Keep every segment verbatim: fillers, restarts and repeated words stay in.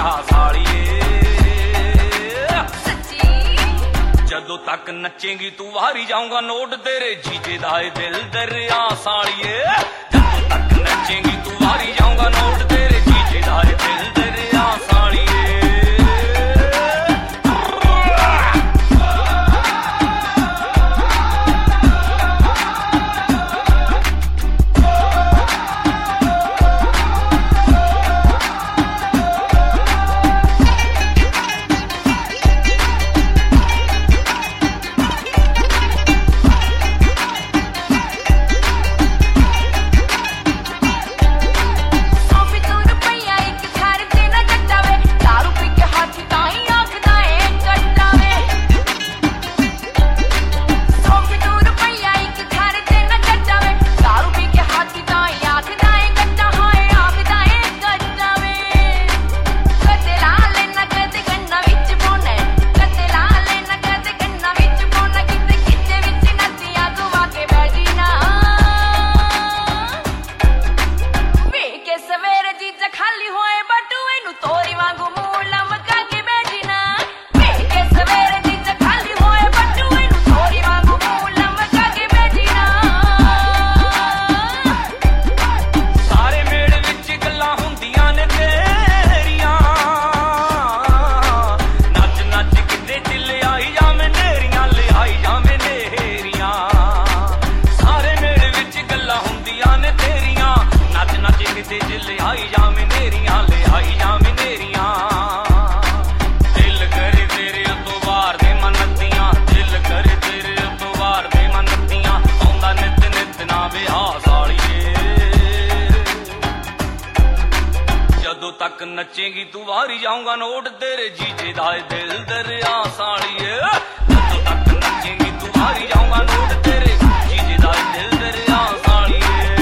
ਵਿਆਹ ਸਾਲੀਏ ਜਦੋਂ ਤੱਕ ਨੱਚੇਂਗੀ ਤੂੰ ਵਾਰੀ ਜਾਊਂਗਾ ਨੋਟ ਤੇਰੇ ਜੀਜੇ ਦਾ ਏ ਦਿਲ ਦਰਿਆ ਸਾਲੀਏ ਜਦੋਂ ਤੱਕ ਨੱਚੇਂਗੀ ਤੂੰ ਵਾਰੀ ਜਾਊਂਗਾ ਨੋਟ ਤੇਰੇ ਜੀਜੇ ਦਾ ਏ ਦਿਲ ਦਰਿਆ ਸਾਲੀਏ ਤੱਕ ਨੱਚੇਂਗੀ ਤੂੰ ਵਾਰੀ ਜਾਊਂਗਾ ਨੋਟ ਤੇਰੇ ਜੀਜੇ ਦਾ ਏ ਦਿਲ ਦਰਿਆ ਸਾਲੀਏ ਜਦੋਂ ਤੱਕ ਨੱਚੇਂਗੀ ਤੂੰ ਵਾਰੀ ਜਾਊਂਗਾ ਨੋਟ ਤੇਰੇ ਜੀਜੇ ਦਾ ਏ ਦਿਲ ਦਰਿਆ ਸਾਲੀਏ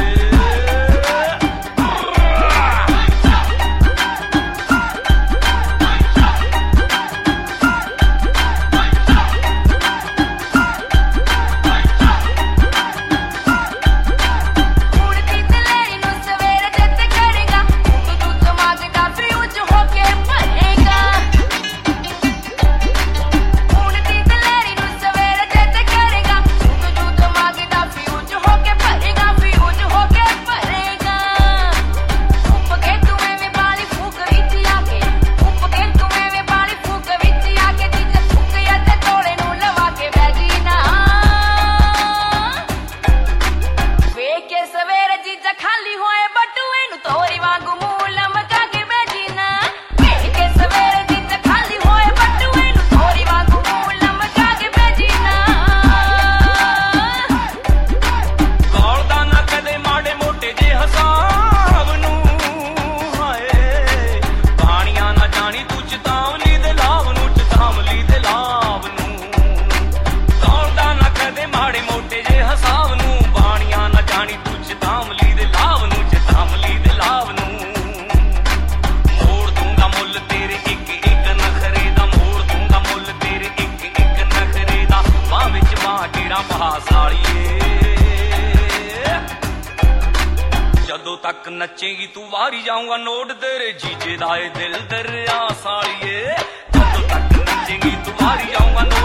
ਜਦੋਂ ਤੱਕ ਨੱਚੇਂਗੀ ਤੂੰ ਵਾਰੀ ਜਾਊਂਗਾ ਨੋਟ ਤੇਰੇ ਜੀਜੇ ਦਾ ਏ ਦਿਲ ਦਰਿਆ ਸਾਲੀਏ ਜਦੋਂ ਤੱਕ ਨੱਚੇਂਗੀ ਤੂੰ ਵਾਰੀ ਜਾਊਂਗਾ